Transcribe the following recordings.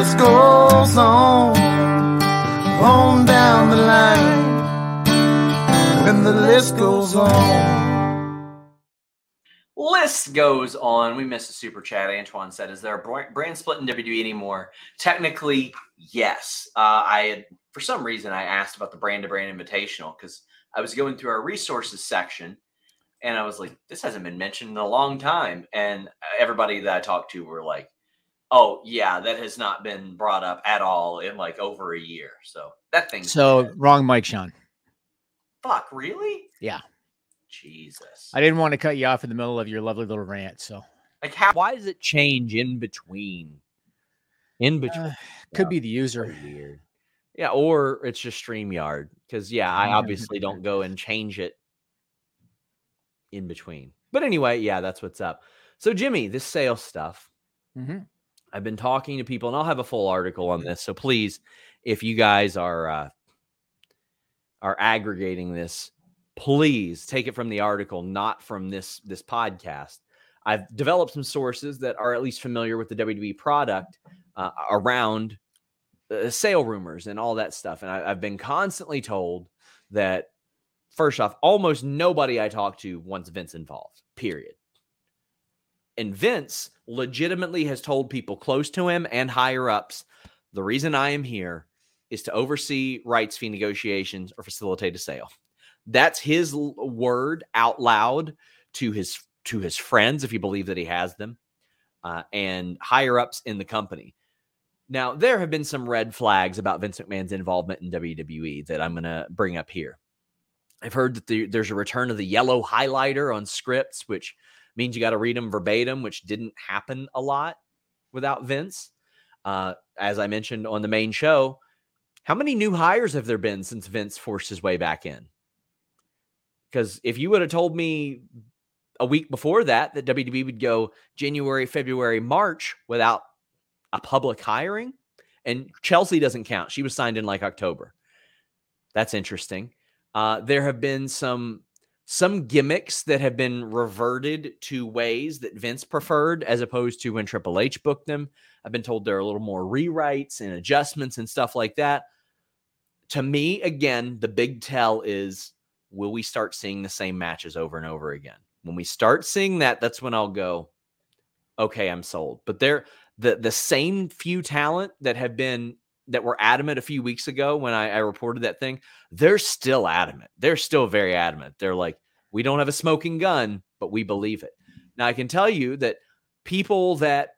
list goes on down the line, and the list goes on. List goes on. We missed a super chat. Antoine said, is there a brand split in WWE anymore? Technically, yes. For some reason, I asked about the brand-to-brand invitational because I was going through our resources section, and I was like, this hasn't been mentioned in a long time. And everybody that I talked to were like, oh, yeah, that has not been brought up at all in like over a year. So that thing's dead. Wrong mic, Sean. Fuck, really? Yeah. Jesus. I didn't want to cut you off in the middle of your lovely little rant, so. Like, why does it change in between? Could be the user. Weird. Yeah, or it's just StreamYard. Because, I obviously don't go and change it in between. But anyway, that's what's up. So, Jimmy, this sales stuff. Mm-hmm. I've been talking to people, and I'll have a full article on this. So please, if you guys are aggregating this, please take it from the article, not from this podcast. I've developed some sources that are at least familiar with the WWE product around sale rumors and all that stuff. And I've been constantly told that, first off, almost nobody I talk to wants Vince involved, period. And Vince legitimately has told people close to him and higher ups, the reason I am here is to oversee rights fee negotiations or facilitate a sale. That's his word out loud to his friends, if you believe that he has them, and higher ups in the company. Now, there have been some red flags about Vince McMahon's involvement in WWE that I'm going to bring up here. I've heard that there's a return of the yellow highlighter on scripts, which means you got to read them verbatim, which didn't happen a lot without Vince. As I mentioned on the main show, how many new hires have there been since Vince forced his way back in? Because if you would have told me a week before that WWE would go January, February, March without a public hiring, and Chelsea doesn't count. She was signed in like October. That's interesting. There have been some gimmicks that have been reverted to ways that Vince preferred as opposed to when Triple H booked them. I've been told there are a little more rewrites and adjustments and stuff like that. To me, again, the big tell is, will we start seeing the same matches over and over again? When we start seeing that, that's when I'll go, okay, I'm sold. But the same few talent that were adamant a few weeks ago when I reported that thing, they're still adamant. They're still very adamant. They're like, we don't have a smoking gun, but we believe it. Now, I can tell you that people that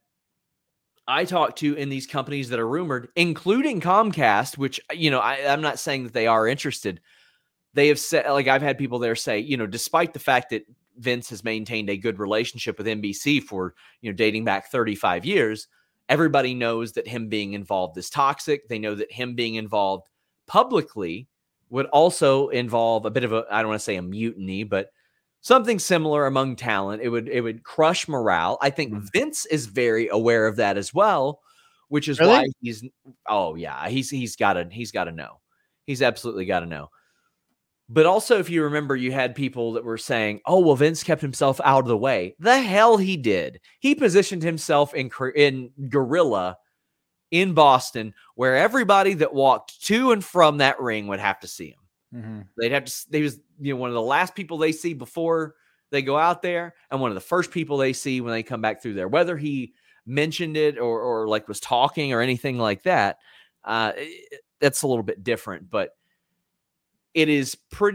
I talk to in these companies that are rumored, including Comcast, which, I'm not saying that they are interested. They have said, like, I've had people there say, despite the fact that Vince has maintained a good relationship with NBC for, dating back 35 years, everybody knows that him being involved is toxic. They know that him being involved publicly would also involve a bit of I don't want to say a mutiny, but something similar among talent. It would crush morale. I think Vince is very aware of that as well, which is why he's got to know. He's absolutely got to know. But also, if you remember, you had people that were saying, oh, well, Vince kept himself out of the way. The hell he did. He positioned himself in Gorilla in Boston, where everybody that walked to and from that ring would have to see him. Mm-hmm. They was one of the last people they see before they go out there, and one of the first people they see when they come back through there. Whether he mentioned it or like was talking or anything like that, that's a little bit different, but it is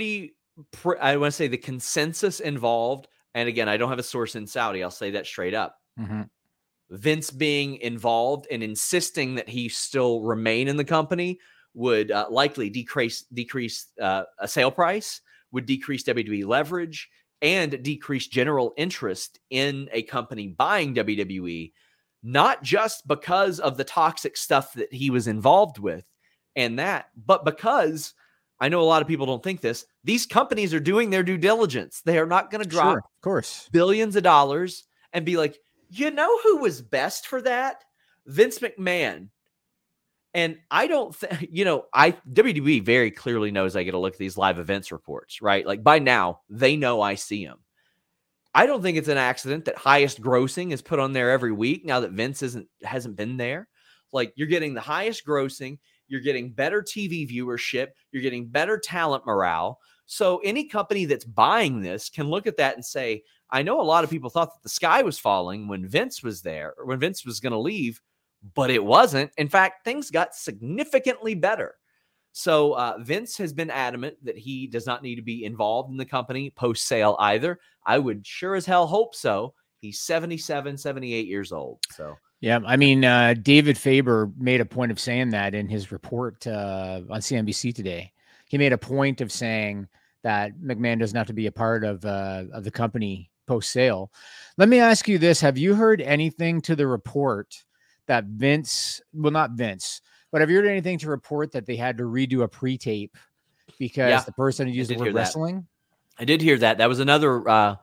I want to say the consensus involved. And again, I don't have a source in Saudi. I'll say that straight up. Mm-hmm. Vince being involved and insisting that he still remain in the company would likely decrease a sale price, would decrease WWE leverage, and decrease general interest in a company buying WWE, not just because of the toxic stuff that he was involved with and that, but because I know a lot of people don't think this. These companies are doing their due diligence. They are not going to drop of course, billions of dollars and be like, you know who was best for that? Vince McMahon. And I don't think, WWE very clearly knows I get a look at these live events reports, right? Like by now, they know I see them. I don't think it's an accident that highest grossing is put on there every week now that Vince hasn't been there. Like, you're getting the highest grossing, you're getting better TV viewership, you're getting better talent morale. So any company that's buying this can look at that and say, I know a lot of people thought that the sky was falling when Vince was there, or when Vince was going to leave, but it wasn't. In fact, things got significantly better. So Vince has been adamant that he does not need to be involved in the company post-sale either. I would sure as hell hope so. He's 77, 78 years old. So Yeah, I mean, David Faber made a point of saying that in his report on CNBC today. He made a point of saying that McMahon doesn't have to be a part of the company post-sale. Let me ask you this. Have you heard anything to the report that Vince, well, not Vince, but have you heard anything to report that they had to redo a pre-tape because the person had used the word wrestling? I did hear that. That was another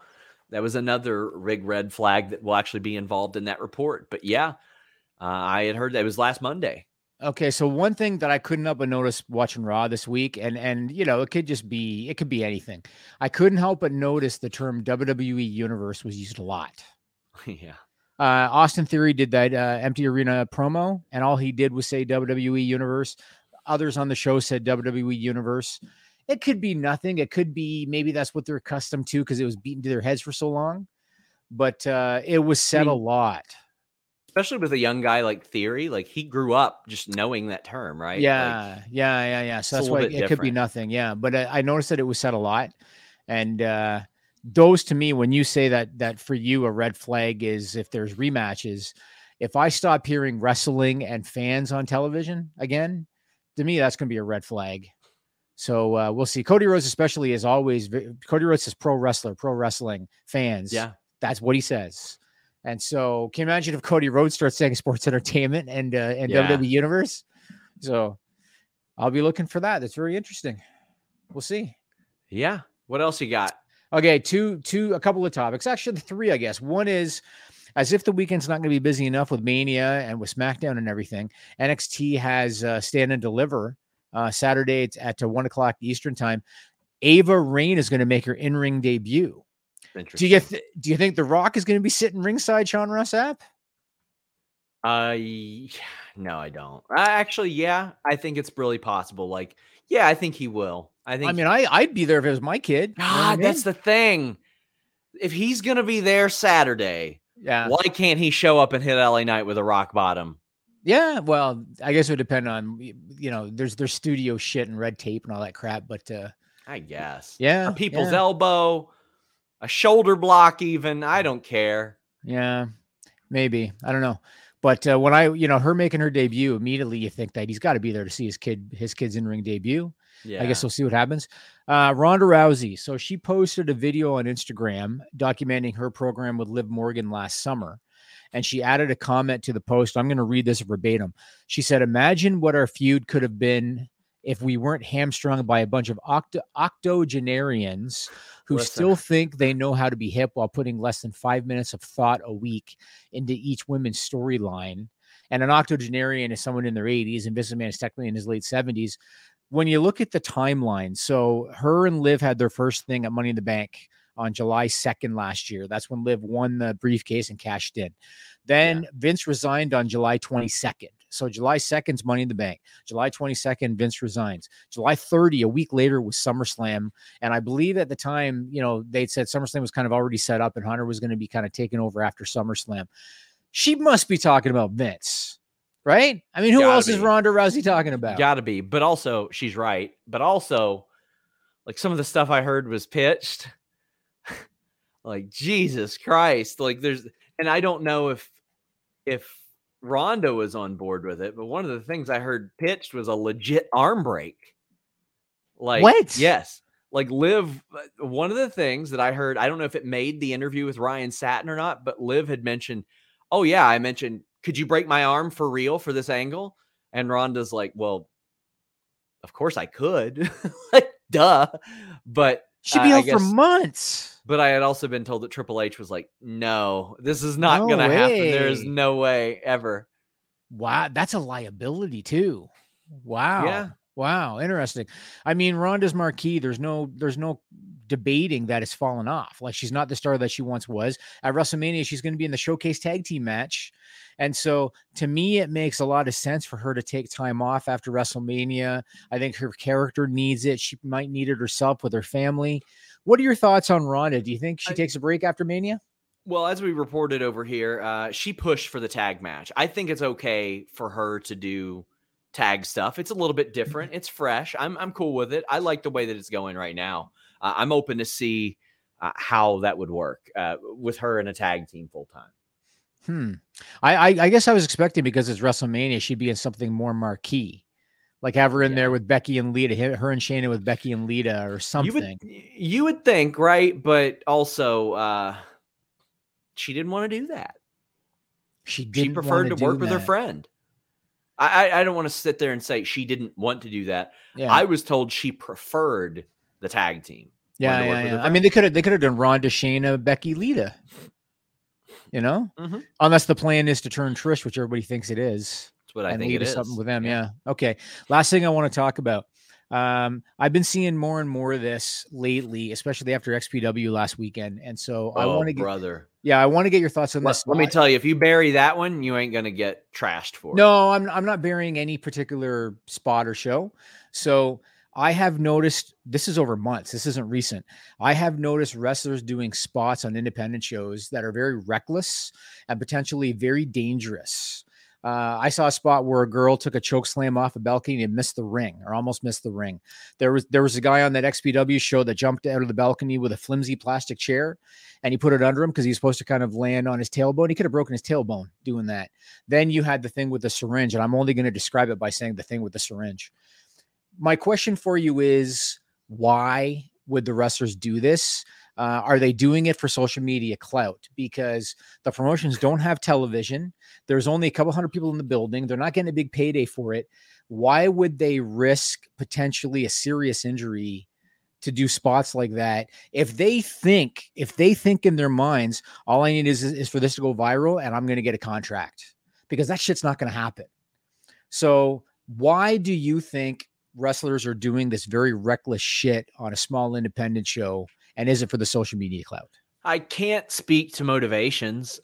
rig red flag that will actually be involved in that report. But yeah, I had heard that it was last Monday. Okay, so one thing that I couldn't help but notice watching Raw this week, and you know, it could be anything. I couldn't help but notice the term WWE Universe was used a lot. Yeah. Austin Theory did that empty arena promo, and all he did was say WWE Universe. Others on the show said WWE Universe. It could be nothing. It could be maybe that's what they're accustomed to because it was beaten to their heads for so long. But it was said a lot. Especially with a young guy like Theory, like he grew up just knowing that term, right? Yeah, like, yeah. So that's why it could be nothing. Yeah, but I noticed that it was said a lot, and those to me, when you say that for you a red flag is if there's rematches. If I stop hearing wrestling and fans on television again, to me that's going to be a red flag. So we'll see. Cody Rhodes, especially, is always Cody Rhodes is pro wrestler, pro wrestling fans. Yeah, that's what he says. And so, can you imagine if Cody Rhodes starts saying sports entertainment and WWE Universe? So, I'll be looking for that. That's very interesting. We'll see. Yeah. What else you got? Okay, a couple of topics. Actually, three, I guess. One is, as if the weekend's not going to be busy enough with Mania and with SmackDown and everything, NXT has Stand and Deliver Saturday at 1 o'clock Eastern time. Ava Raine is going to make her in-ring debut. Do you think The Rock is going to be sitting ringside, Sean Ross Sapp? No, I don't. Actually, yeah, I think it's really possible. Like, yeah, I think he will. I'd be there if it was my kid. That's the thing. If he's going to be there Saturday, why can't he show up and hit LA Knight with a rock bottom? Yeah, well, I guess it would depend on, there's studio shit and red tape and all that crap, but I guess. Yeah. A people's elbow, a shoulder block even, I don't care. Yeah, maybe. I don't know. But when her making her debut, immediately you think that he's got to be there to see his kid's in-ring debut. Yeah. I guess we'll see what happens. Ronda Rousey. So she posted a video on Instagram documenting her program with Liv Morgan last summer. And she added a comment to the post. I'm going to read this verbatim. She said, "Imagine what our feud could have been if we weren't hamstrung by a bunch of octogenarians who still think they know how to be hip while putting less than 5 minutes of thought a week into each women's storyline." And an octogenarian is someone in their 80s, and Vince McMahon is technically in his late 70s. When you look at the timeline, so her and Liv had their first thing at Money in the Bank on July 2nd last year. That's when Liv won the briefcase and cashed in. Then Vince resigned on July 22nd. So July 2nd's Money in the Bank. July 22nd, Vince resigns. July 30, a week later, was SummerSlam. And I believe at the time, they'd said SummerSlam was kind of already set up and Hunter was going to be kind of taken over after SummerSlam. She must be talking about Vince, right? I mean, who else is Ronda Rousey talking about? Gotta be. But also, she's right. But also, like, some of the stuff I heard was pitched. Like, Jesus Christ. Like, and I don't know if Ronda was on board with it, but one of the things I heard pitched was a legit arm break. Like, what? Yes. Like, Liv, one of the things that I heard, I don't know if it made the interview with Ryan Satin or not, but Liv had mentioned, "Oh yeah, I mentioned, could you break my arm for real for this angle?" And Ronda's like, "Well, of course I could." Like, duh. But she'd be out for months. But I had also been told that Triple H was like, "No, this is not going to happen. There is no way ever." Wow. That's a liability too. Wow. Yeah. Wow. Interesting. I mean, Ronda's marquee, there's no debating that it's fallen off. Like, she's not the star that she once was. At WrestleMania, she's going to be in the Showcase Tag Team match. And so to me, it makes a lot of sense for her to take time off after WrestleMania. I think her character needs it. She might need it herself with her family. What are your thoughts on Ronda? Do you think she takes a break after Mania? Well, as we reported over here, she pushed for the tag match. I think it's okay for her to do tag stuff. It's a little bit different. It's fresh. I'm cool with it. I like the way that it's going right now. I'm open to see how that would work with her in a tag team full time. I guess I was expecting, because it's WrestleMania, she'd be in something more marquee, like have her in there with Becky and Lita, her and Shayna with Becky and Lita or something. You would think, right? But also, she didn't want to do that. She preferred to work with her friend. I don't want to sit there and say she didn't want to do that. Yeah. I was told she preferred the tag team. Yeah. I mean, they could have done Ronda, Shayna, Becky, Lita. Unless the plan is to turn Trish, which everybody thinks it is. That's what I think it is. Something with them. Yeah. Okay. Last thing I want to talk about. I've been seeing more and more of this lately, especially after XPW last weekend. And so I want to get your thoughts on this. Let me tell you, if you bury that one, you ain't going to get trashed for it. No, I'm not burying any particular spot or show. So I have noticed, this is over months, this isn't recent. I have noticed wrestlers doing spots on independent shows that are very reckless and potentially very dangerous. I saw a spot where a girl took a choke slam off a balcony and missed the ring, or almost missed the ring. There was a guy on that XPW show that jumped out of the balcony with a flimsy plastic chair, and he put it under him because he's supposed to kind of land on his tailbone. He could have broken his tailbone doing that. Then you had the thing with the syringe, and I'm only going to describe it by saying the thing with the syringe. My question for you is, why would the wrestlers do this? Are they doing it for social media clout? Because the promotions don't have television. There's only a couple hundred people in the building. They're not getting a big payday for it. Why would they risk potentially a serious injury to do spots like that? If they think in their minds, all I need is for this to go viral and I'm going to get a contract, because that shit's not going to happen. So why do you think wrestlers are doing this very reckless shit on a small independent show? And is it for the social media clout? I can't speak to motivations.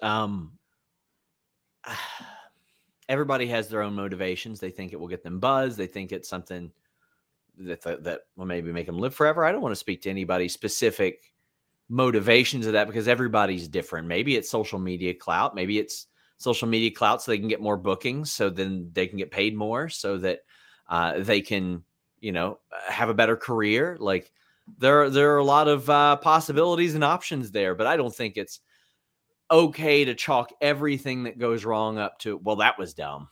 Everybody has their own motivations. They think it will get them buzz. They think it's something that will maybe make them live forever. I don't want to speak to anybody's specific motivations of that, because everybody's different. Maybe it's social media clout. Maybe it's social media clout so they can get more bookings, so then they can get paid more, so that they can, have a better career. Like, there are a lot of possibilities and options there, but I don't think it's okay to chalk everything that goes wrong up to, well, that was dumb.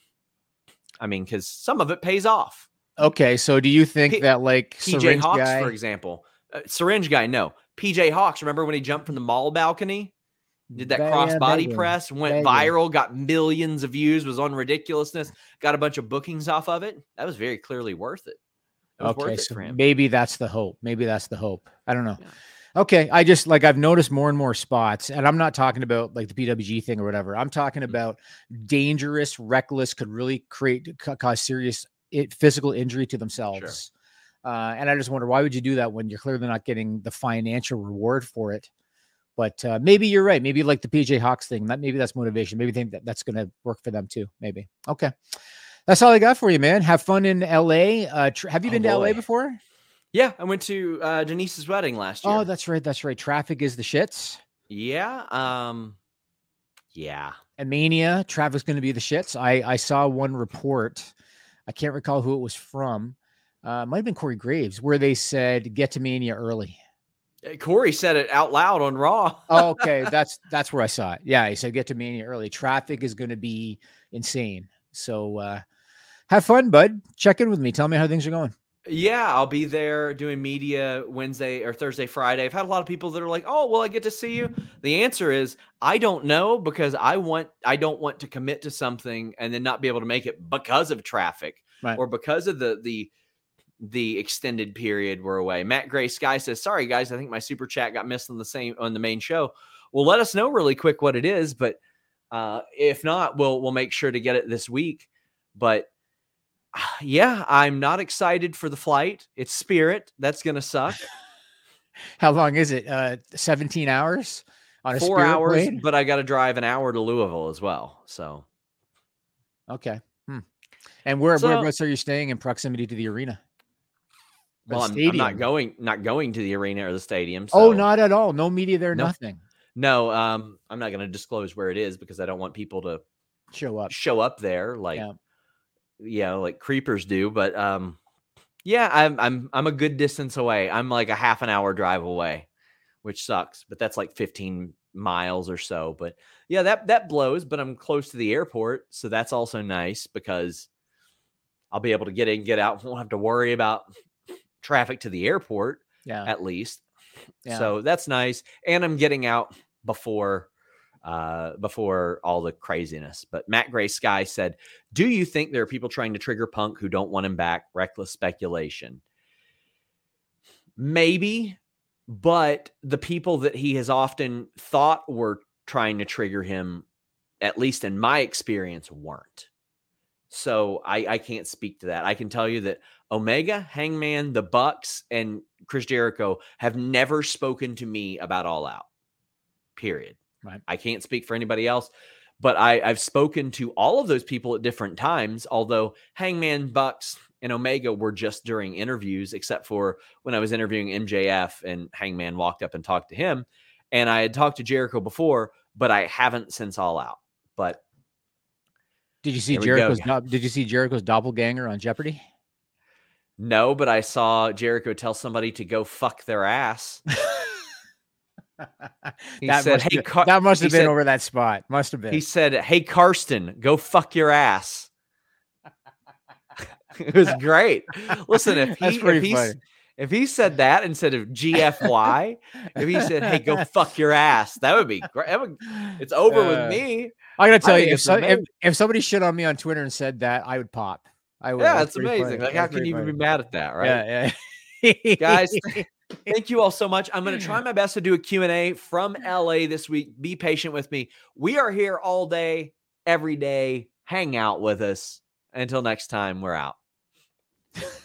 I mean, because some of it pays off. Okay, so do you think that, like, PJ Hawks, for example, syringe guy? No, PJ Hawks. Remember when he jumped from the mall balcony, did that cross body press, went viral, got millions of views, was on Ridiculousness, got a bunch of bookings off of it? That was very clearly worth it. Okay, so maybe that's the hope. I don't know. Yeah. Okay, I've noticed more and more spots, and I'm not talking about like the PWG thing or whatever. I'm talking about dangerous, reckless, could really cause serious physical injury to themselves. Sure. And I just wonder, why would you do that when you're clearly not getting the financial reward for it? But maybe you're right. Maybe like the PJ Hawks thing, maybe that's motivation. Maybe think that's going to work for them too. Maybe. Okay. That's all I got for you, man. Have fun in LA. Have you been to LA before? Yeah, I went to Denise's wedding last year. Oh, that's right. Traffic is the shits. Yeah. Yeah. At Mania, traffic's going to be the shits. I saw one report. I can't recall who it was from. It might have been Corey Graves, where they said, get to Mania early. Corey said it out loud on Raw. Oh, okay. That's where I saw it. Yeah, he said, get to Mania early. Traffic is going to be insane. So have fun, bud. Check in with me. Tell me how things are going. Yeah, I'll be there doing media Wednesday or Thursday, Friday. I've had a lot of people that are like, oh, will I get to see you? The answer is, I don't know, because I don't want to commit to something and then not be able to make it because of traffic, right, or because of the extended period we're away. Matt Gray Sky says, sorry guys, I think my super chat got missed on the main show. Well, let us know really quick what it is, but if not, we'll make sure to get it this week. But yeah, I'm not excited for the flight. It's Spirit. That's going to suck. How long is it? 17 hours on a 4 Spirit hours, plane? But I got to drive an hour to Louisville as well. So Okay. And So- whereabouts are you staying in proximity to the arena? Well, I'm not going to the arena or the stadium. Oh, So not at all. No media there. No. Nothing. no, I'm not going to disclose where it is because I don't want people to Show up. there like Yeah. like creepers do. But yeah, I'm a good distance away. I'm like a half an hour drive away, which sucks, but that's like 15 miles or so. But yeah, that blows, but I'm close to the airport, so that's also nice because I'll be able to get in, get out, won't have to worry about traffic to the airport at least. Yeah. So that's nice, and I'm getting out before all the craziness. But Matt Gray Sky said, "Do you think there are people trying to trigger Punk who don't want him back? Reckless speculation. Maybe, but the people that he has often thought were trying to trigger him, at least in my experience, weren't. So I can't speak to that. I can tell you that Omega, Hangman, the Bucks, and Chris Jericho have never spoken to me about All Out. Period. Right. I can't speak for anybody else, but I've spoken to all of those people at different times, although Hangman, Bucks, and Omega were just during interviews, except for when I was interviewing MJF and Hangman walked up and talked to him. And I had talked to Jericho before, but I haven't since All Out. But did you see Jericho's doppelganger on Jeopardy? No, but I saw Jericho tell somebody to go fuck their ass. He said, "Hey, that must have been over that spot. Must have been." He said, "Hey, Karsten, go fuck your ass." It was great. Listen, if he said that instead of GFY, if he said, "Hey, go fuck your ass," that would be great. It's over with me. I gotta tell you, if somebody shit on me on Twitter and said that, I would pop. I would. Yeah, it's amazing. Like, how can you even be mad at that, right? Yeah. Guys, thank you all so much. I'm going to try my best to do a Q&A from LA this week. Be patient with me. We are here all day, every day. Hang out with us. Until next time, we're out.